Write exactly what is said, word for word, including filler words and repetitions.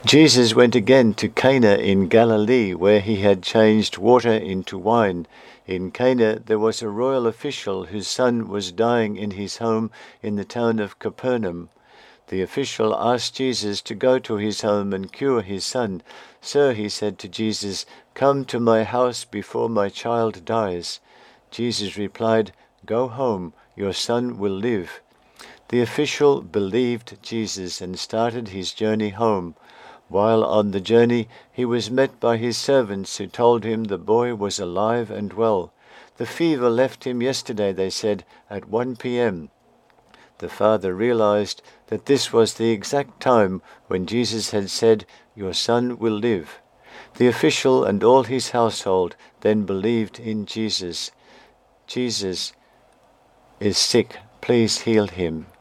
Jesus went again to Cana in Galilee, where he had changed water into wine. In Cana there was a royal official whose son was dying in his home in the town of Capernaum. The official asked Jesus to go to his home and cure his son. "Sir," he said to Jesus, "come to my house before my child dies." Jesus replied, "Go home, your son will live." The official believed Jesus and started his journey home. While on the journey, he was met by his servants who told him the boy was alive and well. "The fever left him yesterday," they said, "at one p.m. The father realized that this was the exact time when Jesus had said, "Your son will live." The official and all his household then believed in Jesus. "Jesus is sick, please heal him."